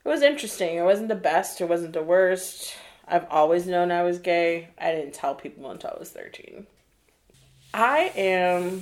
It was interesting. It wasn't the best. It wasn't the worst. I've always known I was gay. I didn't tell people until I was 13. I am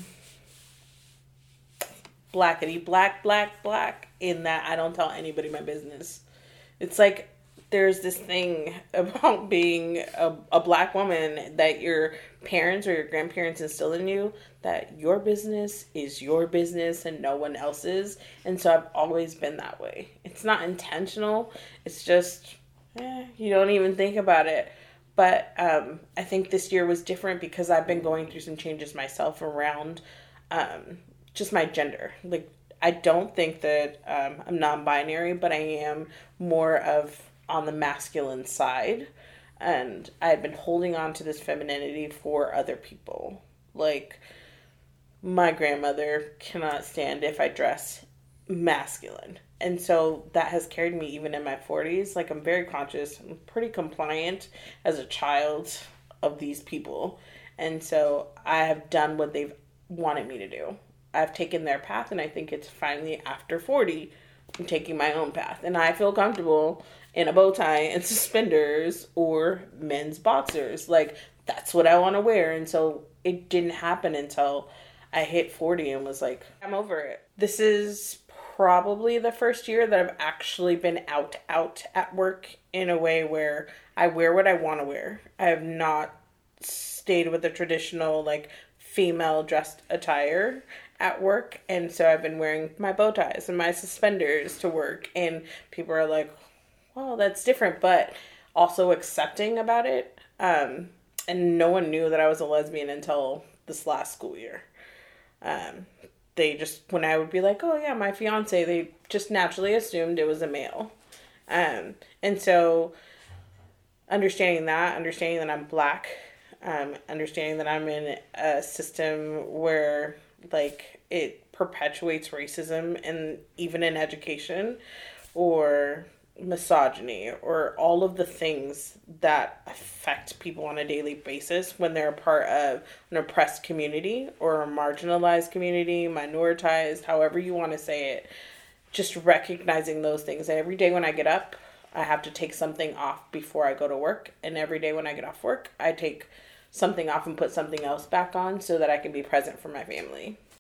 blackety black in that I don't tell anybody my business. It's like there's this thing about being a black woman that your parents or your grandparents instilled in you, that your business is your business and no one else's. And so I've always been that way. It's not intentional. It's just, you don't even think about it. But I think this year was different because I've been going through some changes myself around just my gender. Like, I don't think that I'm non-binary, but I am more of on the masculine side. And I've been holding on to this femininity for other people. Like, my grandmother cannot stand if I dress masculine. And so that has carried me even in my 40s. Like, I'm very conscious. I'm pretty compliant as a child of these people. And so I have done what they've wanted me to do. I've taken their path, and I think it's finally after 40, I'm taking my own path. And I feel comfortable in a bow tie and suspenders or men's boxers. Like, that's what I want to wear. And so it didn't happen until I hit 40 and was like, I'm over it. This is probably the first year that I've actually been out at work in a way where I wear what I want to wear. I have not stayed with the traditional, like, female dressed attire at work. And so I've been wearing my bow ties and my suspenders to work. And people are like, well, that's different, but also accepting about it. And no one knew that I was a lesbian until this last school year. They just, when I would be like, oh yeah, my fiance, they just naturally assumed it was a male. And so understanding that I'm black, understanding that I'm in a system where, like, it perpetuates racism, and even in education, or misogyny, or all of the things that affect people on a daily basis when they're a part of an oppressed community or a marginalized community, minoritized, however you want to say it. Just recognizing those things. Every day when I get up, I have to take something off before I go to work. And every day when I get off work, I take something off and put something else back on so that I can be present for my family.